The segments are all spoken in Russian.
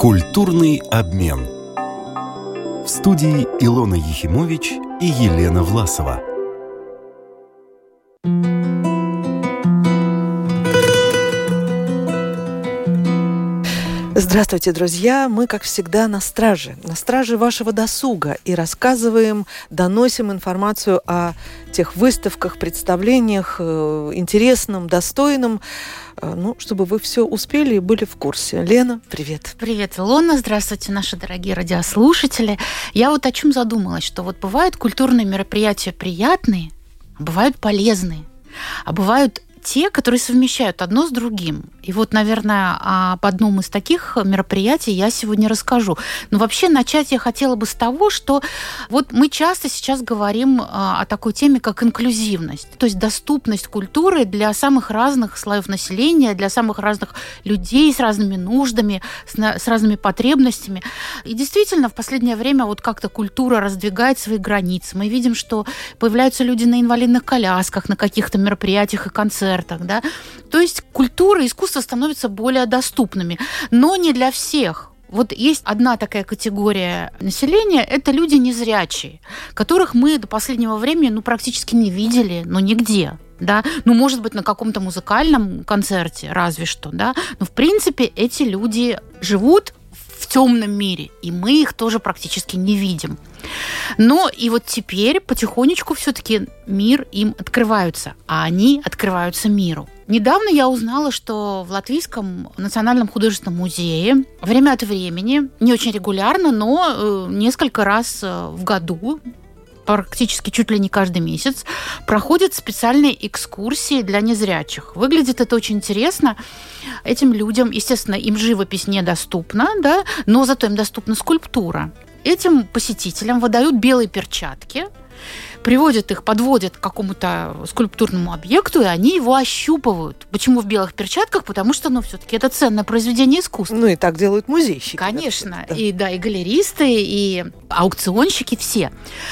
Культурный обмен. В студии Илона Ехимович и Елена Власова. Здравствуйте, друзья! Мы, как всегда, на страже вашего досуга и рассказываем, доносим информацию о тех выставках, представлениях, интересном, достойном, чтобы вы все успели и были в курсе. Лена, привет! Привет, Илона! Здравствуйте, наши дорогие радиослушатели! Я о чем задумалась, что бывают культурные мероприятия приятные, а бывают полезные, а бывают те, которые совмещают одно с другим. И наверное, об одном из таких мероприятий я сегодня расскажу. Но вообще начать я хотела бы с того, что мы часто сейчас говорим о такой теме, как инклюзивность, то есть доступность культуры для самых разных слоев населения, для самых разных людей с разными нуждами, с разными потребностями. И действительно, в последнее время как-то культура раздвигает свои границы. Мы видим, что появляются люди на инвалидных колясках, на каких-то мероприятиях и концертах. Да? То есть культура и искусство становятся более доступными, но не для всех. Есть одна такая категория населения, это люди незрячие, которых мы до последнего времени практически не видели, нигде. Да? Может быть, на каком-то музыкальном концерте, разве что. Да? Но, в принципе, эти люди живут в темном мире, и мы их тоже практически не видим. Но и теперь потихонечку все-таки мир им открывается, а они открываются миру. Недавно я узнала, что в Латвийском национальном художественном музее время от времени, не очень регулярно, но несколько раз в году, практически чуть ли не каждый месяц, проходят специальные экскурсии для незрячих. Выглядит это очень интересно. Этим людям, естественно, им живопись недоступна, да, но зато им доступна скульптура. Этим посетителям выдают белые перчатки, приводят их, подводят к какому-то скульптурному объекту, и они его ощупывают. Почему в белых перчатках? Потому что, все-таки это ценное произведение искусства. И так делают музейщики. Конечно. Да. И галеристы, и аукционщики, все.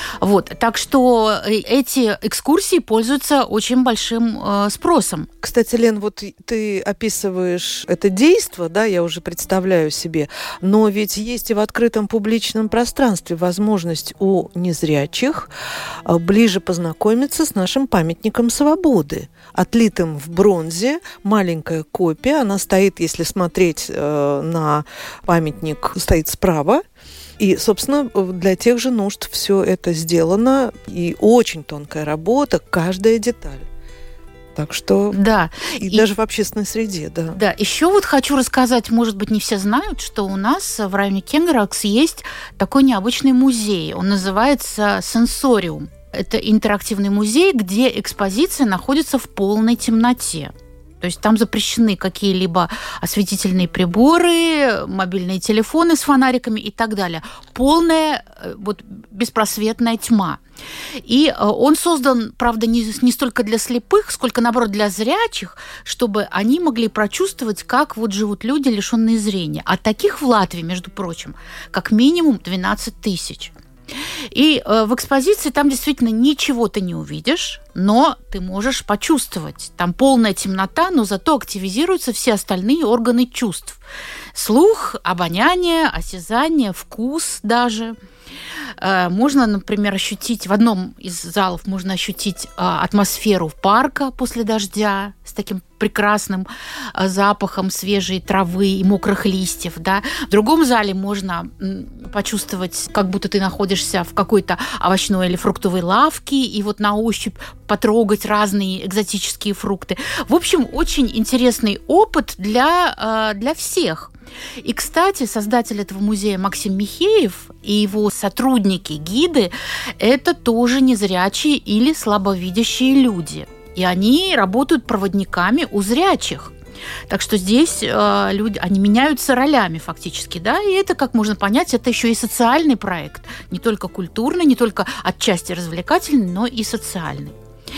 Так что эти экскурсии пользуются очень большим спросом. Кстати, Лен, ты описываешь это действо, да, я уже представляю себе, но ведь есть и в открытом публичном пространстве возможность у незрячих ближе познакомиться с нашим памятником свободы, отлитым в бронзе, маленькая копия, она стоит, если смотреть на памятник, стоит справа, и, собственно, для тех же нужд все это сделано, и очень тонкая работа, каждая деталь. Так что да. И даже в общественной среде, да. Да, еще хочу рассказать, может быть, не все знают, что у нас в районе Кенгеракс есть такой необычный музей. Он называется «Сенсориум». Это интерактивный музей, где экспозиция находится в полной темноте. То есть там запрещены какие-либо осветительные приборы, мобильные телефоны с фонариками и так далее. Полная беспросветная тьма. И он создан, правда, не столько для слепых, сколько, наоборот, для зрячих, чтобы они могли прочувствовать, как живут люди, лишенные зрения. А таких в Латвии, между прочим, как минимум 12 тысяч. И в экспозиции там действительно ничего ты не увидишь, но ты можешь почувствовать. Там полная темнота, но зато активизируются все остальные органы чувств. Слух, обоняние, осязание, вкус даже. Можно, например, ощутить, в одном из залов можно ощутить атмосферу парка после дождя с таким прекрасным запахом свежей травы и мокрых листьев. Да? В другом зале можно почувствовать, как будто ты находишься в какой-то овощной или фруктовой лавке, и на ощупь потрогать разные экзотические фрукты. В общем, очень интересный опыт для всех. И, кстати, создатель этого музея Максим Михеев и его сотрудники, гиды, это тоже незрячие или слабовидящие люди. И они работают проводниками у зрячих. Так что здесь люди, они меняются ролями фактически, да, и это, как можно понять, это еще и социальный проект. Не только культурный, не только отчасти развлекательный, но и социальный.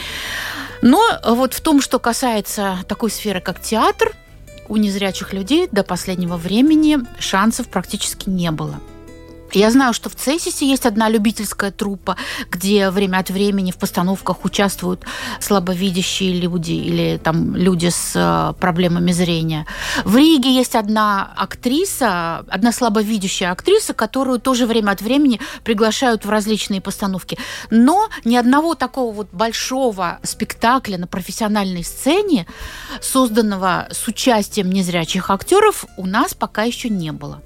Но в том, что касается такой сферы, как театр, у незрячих людей до последнего времени шансов практически не было. Я знаю, что в Цесисе есть одна любительская труппа, где время от времени в постановках участвуют слабовидящие люди или там люди с проблемами зрения. В Риге есть одна слабовидящая актриса, которую тоже время от времени приглашают в различные постановки. Но ни одного такого вот большого спектакля на профессиональной сцене, созданного с участием незрячих актеров, у нас пока еще не было.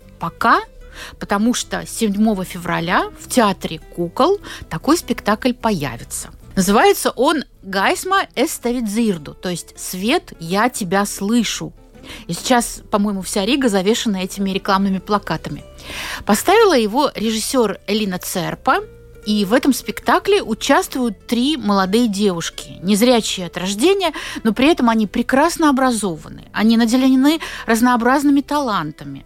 Потому что 7 февраля в Театре кукол такой спектакль появится. Называется он «Gaisma es tevi dzirdu», то есть «Свет, я тебя слышу». И сейчас, по-моему, вся Рига завешена этими рекламными плакатами. Поставила его режиссер Элина Церпа, и в этом спектакле участвуют 3 молодые девушки, незрячие от рождения, но при этом они прекрасно образованы, они наделены разнообразными талантами.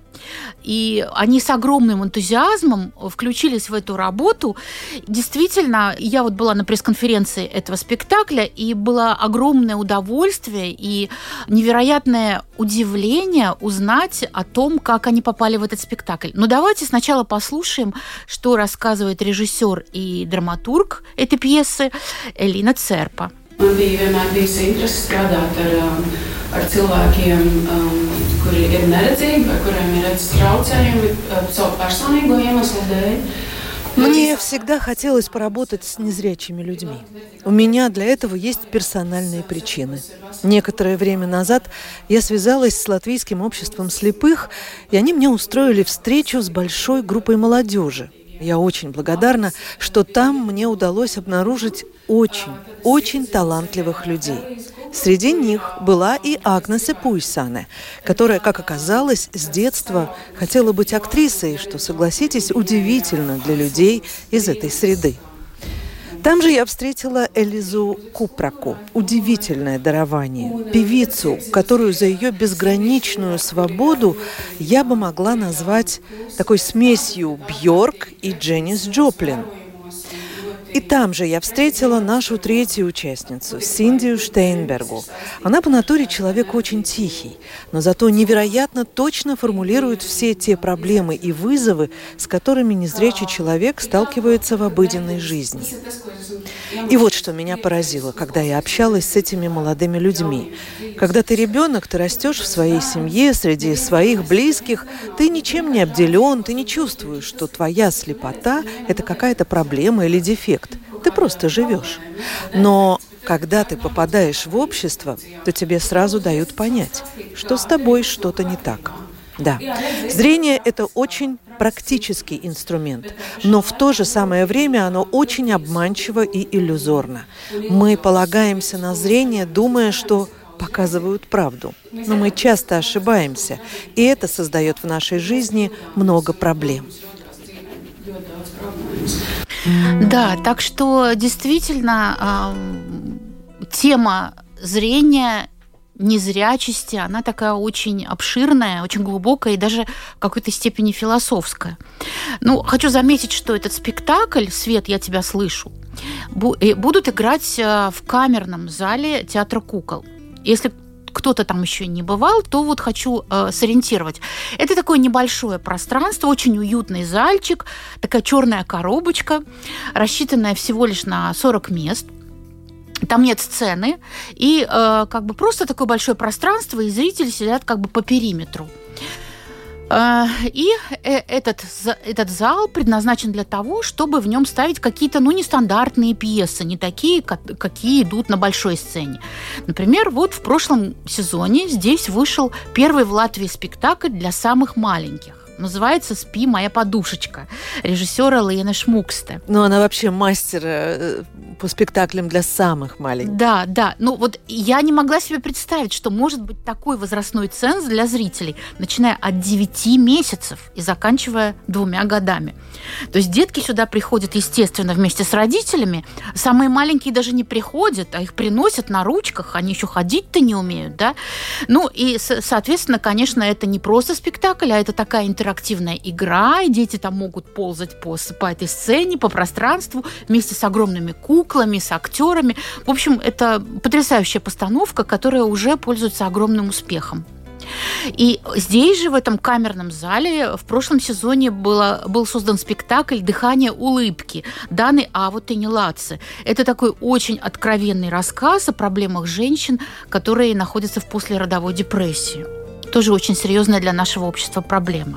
И они с огромным энтузиазмом включились в эту работу. Действительно, я вот была на пресс-конференции этого спектакля, и было огромное удовольствие и невероятное удивление узнать о том, как они попали в этот спектакль. Но давайте сначала послушаем, что рассказывает режиссер и драматург этой пьесы Элина Церпа. Man bija vienmēr bijusi interese strādāt ar cilvēkiem, kuri ir neredzīgi vai kuriem ir redzes traucējumi savu personīgo iemeslu dēļ. Мне всегда хотелось поработать с незрячими людьми. У меня для этого есть персональные причины. Некоторое время назад я связалась с Латвийским обществом слепых, и они мне устроили встречу с большой группой молодежи. Я очень благодарна, что там мне удалось обнаружить очень талантливых людей. Среди них была и Агнесе Пуйсане, которая, как оказалось, с детства хотела быть актрисой, что, согласитесь, удивительно для людей из этой среды. Там же я встретила Элизу Купраку, удивительное дарование, певицу, которую за ее безграничную свободу я бы могла назвать такой смесью Бьорк и Дженнис Джоплин. И там же я встретила нашу 3-ю участницу, Синдию Штейнбергу. Она по натуре человек очень тихий, но зато невероятно точно формулирует все те проблемы и вызовы, с которыми незрячий человек сталкивается в обыденной жизни. И вот что меня поразило, когда я общалась с этими молодыми людьми. Когда ты ребенок, ты растешь в своей семье, среди своих близких, ты ничем не обделен, ты не чувствуешь, что твоя слепота – это какая-то проблема или дефект. Ты просто живешь. Но когда ты попадаешь в общество, то тебе сразу дают понять, что с тобой что-то не так. Да, зрение – это очень практический инструмент, но в то же самое время оно очень обманчиво и иллюзорно. Мы полагаемся на зрение, думая, что показывают правду. Но мы часто ошибаемся, и это создает в нашей жизни много проблем. Да, так что действительно тема зрения, незрячести, она такая очень обширная, очень глубокая и даже в какой-то степени философская. Хочу заметить, что этот спектакль «Свет, я тебя слышу» будут играть в камерном зале Театра кукол. Если кто-то там еще не бывал, то вот хочу сориентировать. Это такое небольшое пространство, очень уютный зальчик, такая черная коробочка, рассчитанная всего лишь на 40 мест. Там нет сцены, и просто такое большое пространство, и зрители сидят по периметру. И этот зал предназначен для того, чтобы в нем ставить какие-то нестандартные пьесы, не такие, какие идут на большой сцене. Например, вот в прошлом сезоне здесь вышел первый в Латвии спектакль для самых маленьких. Называется «Спи, моя подушечка» режиссера Леена Шмуксте. Она вообще мастер по спектаклям для самых маленьких. Да. Я не могла себе представить, что может быть такой возрастной ценз для зрителей, начиная от 9 месяцев и заканчивая 2 годами. То есть детки сюда приходят, естественно, вместе с родителями. Самые маленькие даже не приходят, а их приносят на ручках, они еще ходить-то не умеют, да? И, соответственно, конечно, это не просто спектакль, а это такая интерактивная игра, и дети там могут ползать по этой сцене, по пространству, вместе с огромными куклами, с актерами. В общем, это потрясающая постановка, которая уже пользуется огромным успехом. И здесь же, в этом камерном зале, в прошлом сезоне был создан спектакль «Дыхание улыбки» Даны Аво-Тенилаце. Это такой очень откровенный рассказ о проблемах женщин, которые находятся в послеродовой депрессии. Тоже очень серьезная для нашего общества проблема.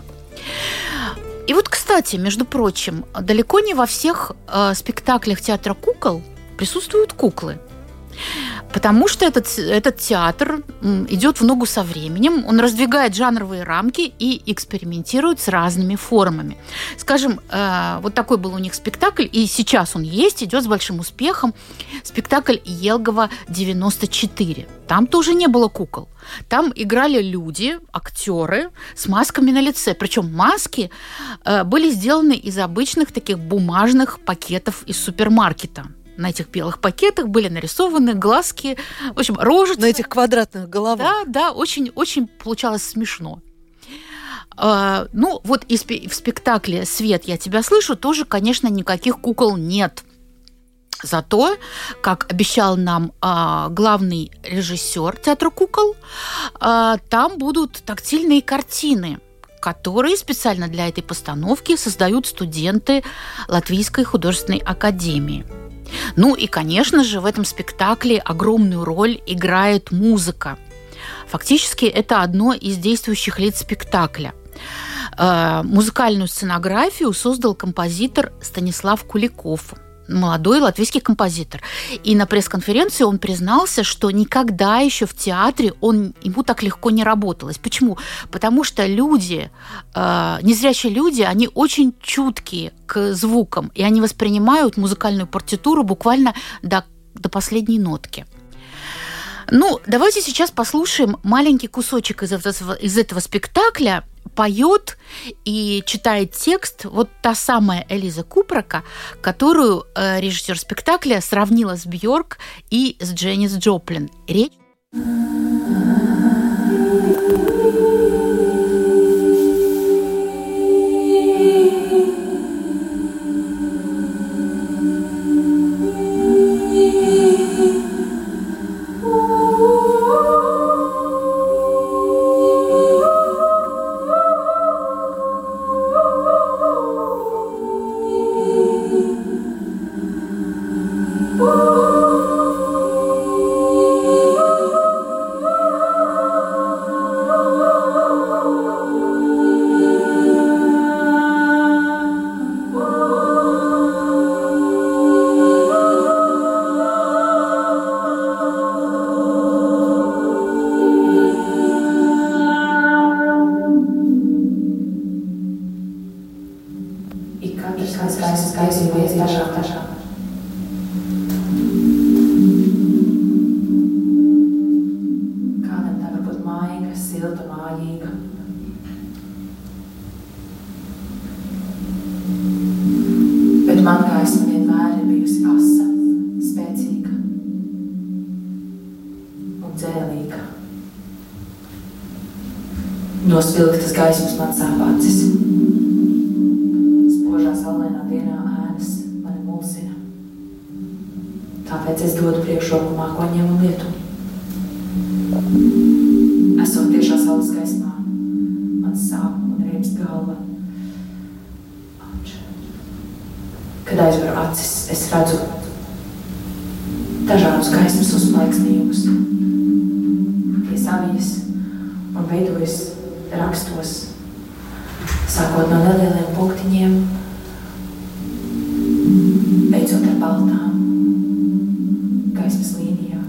И вот, кстати, между прочим, далеко не во всех спектаклях театра кукол присутствуют куклы. Потому что этот театр идет в ногу со временем, он раздвигает жанровые рамки и экспериментирует с разными формами. Скажем, вот такой был у них спектакль, и сейчас он есть, идет с большим успехом. Спектакль Елгова 94. Там тоже не было кукол. Там играли люди, актеры с масками на лице. Причем маски были сделаны из обычных таких бумажных пакетов из супермаркета. На этих белых пакетах были нарисованы глазки, в общем, рожицы. На этих квадратных головах. Да, очень получалось смешно. Ну, вот в спектакле «Свет, я тебя слышу» тоже, конечно, никаких кукол нет. Зато, как обещал нам главный режиссер театра кукол, там будут тактильные картины, которые специально для этой постановки создают студенты Латвийской художественной академии. Ну и, конечно же, в этом спектакле огромную роль играет музыка. Фактически это одно из действующих лиц спектакля. Музыкальную сценографию создал композитор Станислав Куликов, молодой латвийский композитор. И на пресс-конференции он признался, что никогда еще в театре ему так легко не работалось. Почему? Потому что незрячие люди, они очень чуткие к звукам, и они воспринимают музыкальную партитуру буквально до последней нотки. Ну, давайте сейчас послушаем маленький кусочек из этого спектакля. Поет и читает текст вот та самая Элиза Купрака, которую режиссер спектакля сравнила с Бьорк и с Дженнис Джоплин. Речь... No spilgtas gaismas man sāp acis. Spožā saulainā dienā ēnas mani mulsina. Tāpēc es dodu priekšroku mākoņiem un lietu. Esot tiešā saules gaismā, man sāp un riebst galva. Kad aizveru acis, es redzu dažādus gaismas uzplaiksnījumus. Tie savijas un veidojas rakstos, sākot no nelieliem punktiņiem, beidzot ar baltām gaismas līnijām.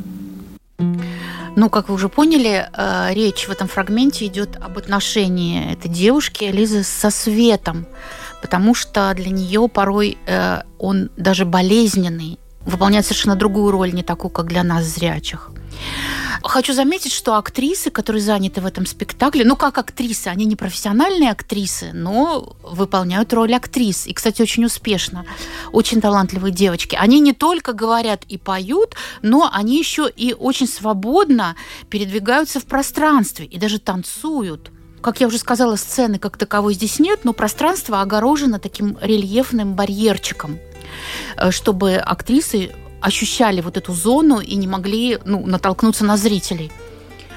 Ну, как вы уже поняли, речь в этом фрагменте идет об отношении этой девушки Элизы со светом, потому что для нее порой он даже болезненный, выполняет совершенно другую роль, не такую, как для нас, зрячих. Хочу заметить, что актрисы, которые заняты в этом спектакле, ну, как актрисы, они не профессиональные актрисы, но выполняют роль актрис. И, кстати, очень успешно. Очень талантливые девочки. Они не только говорят и поют, но они еще и очень свободно передвигаются в пространстве и даже танцуют. Как я уже сказала, сцены как таковой здесь нет, но пространство огорожено таким рельефным барьерчиком, чтобы актрисы ощущали вот эту зону и не могли натолкнуться на зрителей.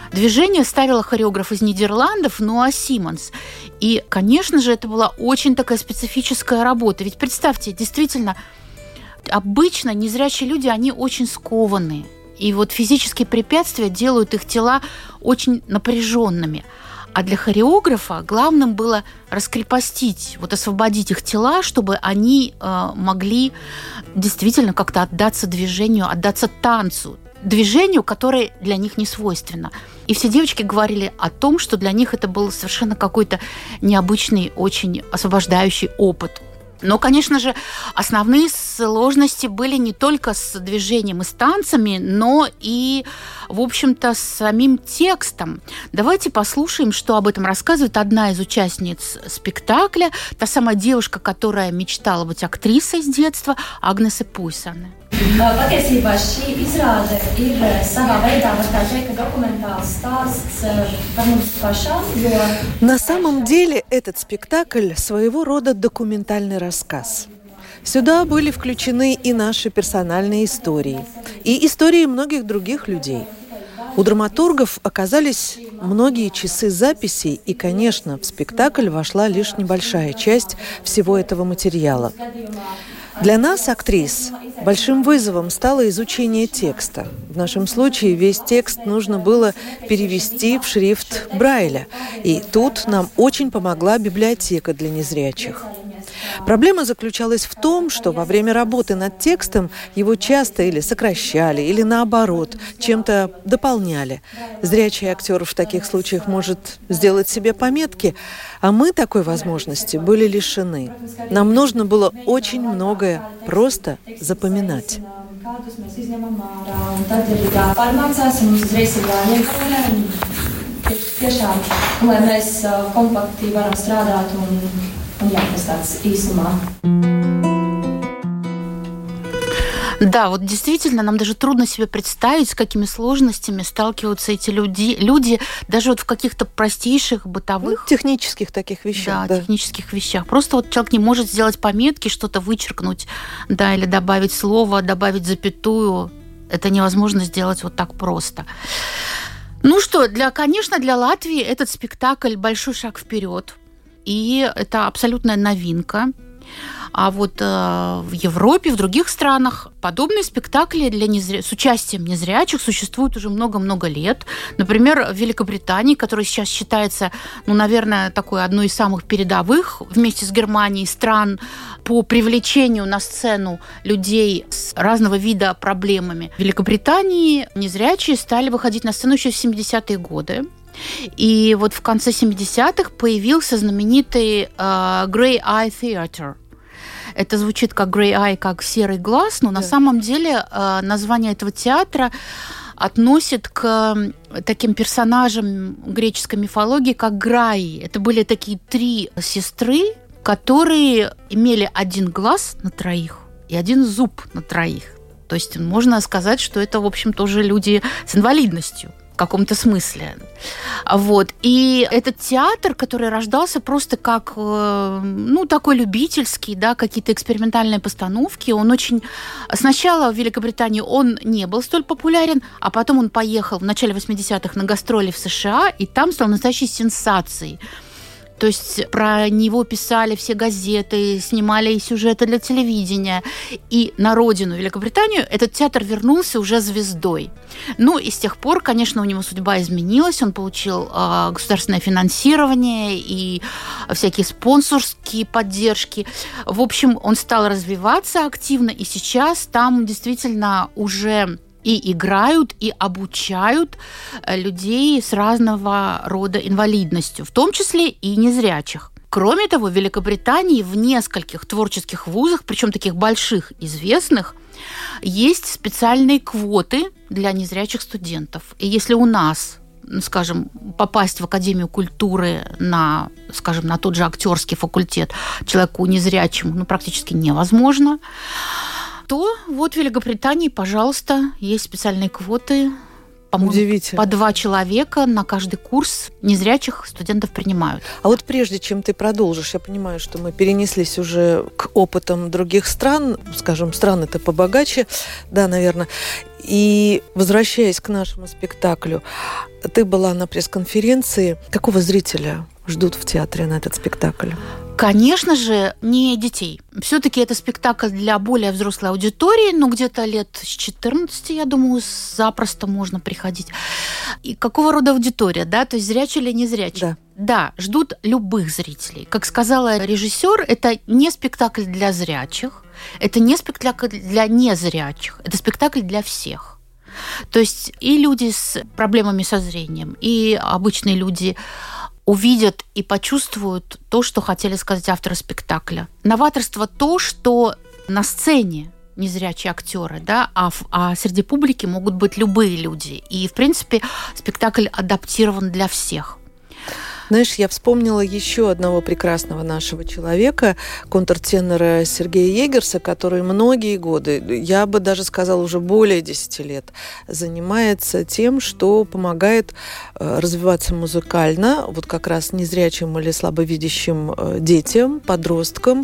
Движение ставила хореограф из Нидерландов Ноа Симмонс. И, конечно же, это была очень такая специфическая работа. Ведь представьте, действительно, обычно незрячие люди, они очень скованные. И вот физические препятствия делают их тела очень напряженными. А для хореографа главным было раскрепостить, вот освободить их тела, чтобы они могли действительно как-то отдаться движению, отдаться танцу, движению, которое для них не свойственно. И все девочки говорили о том, что для них это был совершенно какой-то необычный, очень освобождающий опыт. Но, конечно же, основные сложности были не только с движением и с танцами, но и, в общем-то, с самим текстом. Давайте послушаем, что об этом рассказывает одна из участниц спектакля, та самая девушка, которая мечтала быть актрисой с детства, Агнесе Пуйсане. Patiesībā šī izrāde ir savā veidā, var teikt, документāls stāsts par mums pašām, jo... На самом деле этот спектакль своего рода документальный рассказ. Сюда были включены и наши персональные истории, и истории многих других людей. У драматургов оказались многие часы записей, и, конечно, в спектакль вошла лишь небольшая часть всего этого материала. Для нас, актрис, большим вызовом стало изучение текста. В нашем случае весь текст нужно было перевести в шрифт Брайля. И тут нам очень помогла библиотека для незрячих. Проблема заключалась в том, что во время работы над текстом его часто или сокращали, или наоборот, чем-то дополняли. Зрячий актер в таких случаях может сделать себе пометки, а мы такой возможности были лишены. Нам нужно было очень многое просто запоминать. Да, вот действительно, нам даже трудно себе представить, с какими сложностями сталкиваются эти люди даже вот в каких-то простейших бытовых... технических таких вещах. Да, технических вещах. Просто вот человек не может сделать пометки, что-то вычеркнуть, да, или добавить слово, добавить запятую. Это невозможно сделать вот так просто. Ну что, конечно, для Латвии этот спектакль большой шаг вперед. И это абсолютная новинка. А вот в Европе, в других странах подобные спектакли с участием незрячих существуют уже много-много лет. Например, в Великобритании, которая сейчас считается, наверное, такой одной из самых передовых вместе с Германией стран по привлечению на сцену людей с разного вида проблемами. В Великобритании незрячие стали выходить на сцену еще в 70-е годы. И вот в конце 70-х появился знаменитый Grey Eye Theatre. Это звучит как Grey Eye, как серый глаз, но на самом деле название этого театра относит к таким персонажам греческой мифологии, как Граи. Это были такие 3 сестры, которые имели 1 глаз на троих и 1 зуб на троих. То есть можно сказать, что это, в общем, тоже люди с инвалидностью. В каком-то смысле. Вот. И этот театр, который рождался просто как, такой любительский, да, какие-то экспериментальные постановки, он очень... Сначала в Великобритании он не был столь популярен, а потом он поехал в начале 80-х на гастроли в США, и там стал настоящей сенсацией. То есть про него писали все газеты, снимали сюжеты для телевидения. И на родину, Великобританию, этот театр вернулся уже звездой. И с тех пор, конечно, у него судьба изменилась. Он получил государственное финансирование и всякие спонсорские поддержки. В общем, он стал развиваться активно, и сейчас там действительно уже... и играют, и обучают людей с разного рода инвалидностью, в том числе и незрячих. Кроме того, в Великобритании в нескольких творческих вузах, причем таких больших, известных, есть специальные квоты для незрячих студентов. И если у нас, скажем, попасть в Академию культуры на тот же актерский факультет человеку незрячему практически невозможно, то вот в Великобритании, пожалуйста, есть специальные квоты по-моему, по 2 человека на каждый курс незрячих студентов принимают. А вот прежде чем ты продолжишь, я понимаю, что мы перенеслись уже к опытам других стран, скажем, страны-то побогаче, да, наверное. И возвращаясь к нашему спектаклю, ты была на пресс-конференции. Какого зрителя ждут в театре на этот спектакль? Конечно же, не детей. Все-таки это спектакль для более взрослой аудитории, но где-то лет с 14, я думаю, запросто можно приходить. И какого рода аудитория, да? То есть зрячий или незрячий? Да, ждут любых зрителей. Как сказала режиссер, это не спектакль для зрячих, это не спектакль для незрячих, это спектакль для всех. То есть и люди с проблемами со зрением, и обычные люди увидят и почувствуют то, что хотели сказать авторы спектакля. Новаторство то, что на сцене незрячие актеры, да, а среди публики могут быть любые люди. И, в принципе, спектакль адаптирован для всех. Знаешь, я вспомнила еще одного прекрасного нашего человека, контртенора Сергея Егерса, который многие годы, я бы даже сказала, уже более 10 лет, занимается тем, что помогает развиваться музыкально, вот как раз незрячим или слабовидящим детям, подросткам.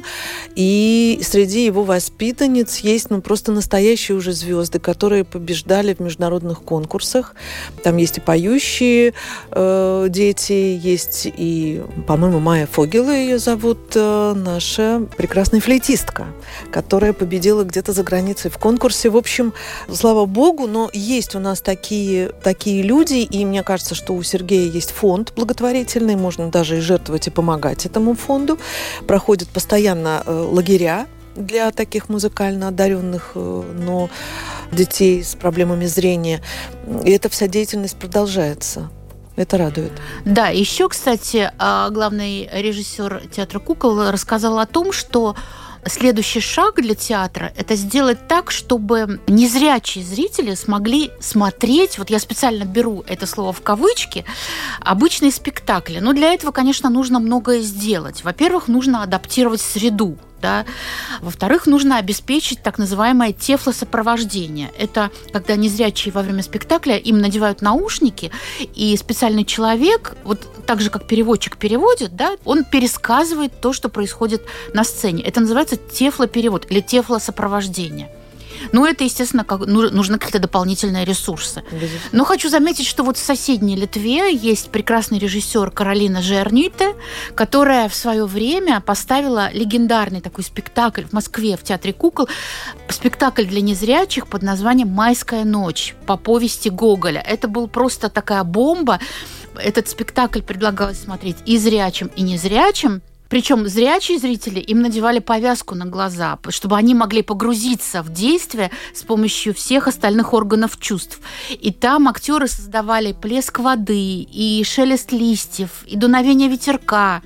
И среди его воспитанниц есть просто настоящие уже звезды, которые побеждали в международных конкурсах. Там есть и поющие дети, есть и, по-моему, Майя Фогел ее зовут, наша прекрасная флейтистка, которая победила где-то за границей в конкурсе. В общем, слава богу, но есть у нас такие люди, и мне кажется, что у Сергея есть фонд благотворительный, можно даже и жертвовать, и помогать этому фонду. Проходят постоянно лагеря для таких музыкально одаренных, но детей с проблемами зрения. И эта вся деятельность продолжается. Это радует. Да, еще, кстати, главный режиссер театра кукол рассказал о том, что следующий шаг для театра – это сделать так, чтобы незрячие зрители смогли смотреть, вот я специально беру это слово в кавычки, обычные спектакли. Но для этого, конечно, нужно многое сделать. Во-первых, нужно адаптировать среду. Да? Во-вторых, нужно обеспечить так называемое тефлосопровождение. Это когда незрячие во время спектакля, им надевают наушники, и специальный человек, вот так же, как переводчик переводит, да, он пересказывает то, что происходит на сцене. Это называется тефлоперевод или тефлосопровождение. Ну, это, естественно, нужны какие-то дополнительные ресурсы. Но хочу заметить, что вот в соседней Литве есть прекрасный режиссер Каролина Жерните, которая в свое время поставила легендарный такой спектакль в Москве в Театре кукол, спектакль для незрячих под названием «Майская ночь» по повести Гоголя. Это был просто такая бомба. Этот спектакль предлагалось смотреть и зрячим, и незрячим. Причем зрячие зрители, им надевали повязку на глаза, чтобы они могли погрузиться в действие с помощью всех остальных органов чувств. И там актеры создавали плеск воды, и шелест листьев, и дуновение ветерка.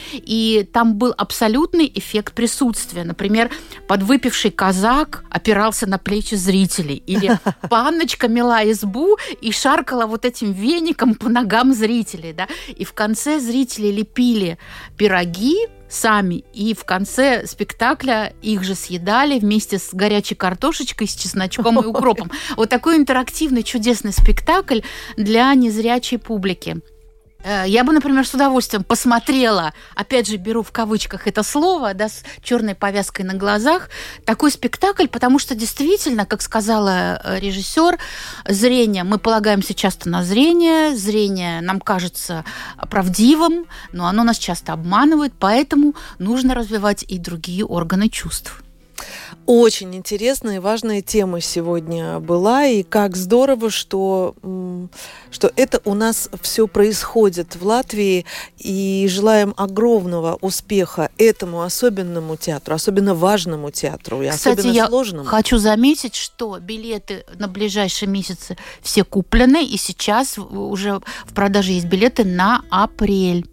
И там был абсолютный эффект присутствия. Например, подвыпивший казак опирался на плечи зрителей. Или панночка мела избу и шаркала вот этим веником по ногам зрителей. Да? И в конце зрители лепили пироги сами, и в конце спектакля их же съедали вместе с горячей картошечкой, с чесночком и укропом. Вот такой интерактивный чудесный спектакль для незрячей публики. Я бы, например, с удовольствием посмотрела, опять же, беру в кавычках это слово, да, с черной повязкой на глазах, такой спектакль, потому что действительно, как сказала режиссер, зрение, мы полагаемся часто на зрение нам кажется правдивым, но оно нас часто обманывает, поэтому нужно развивать и другие органы чувств. Очень интересная и важная тема сегодня была, и как здорово, что это у нас все происходит в Латвии, и желаем огромного успеха этому особенному театру, особенно важному театру и кстати, особенно сложному. Я хочу заметить, что билеты на ближайшие месяцы все куплены, и сейчас уже в продаже есть билеты на апрель.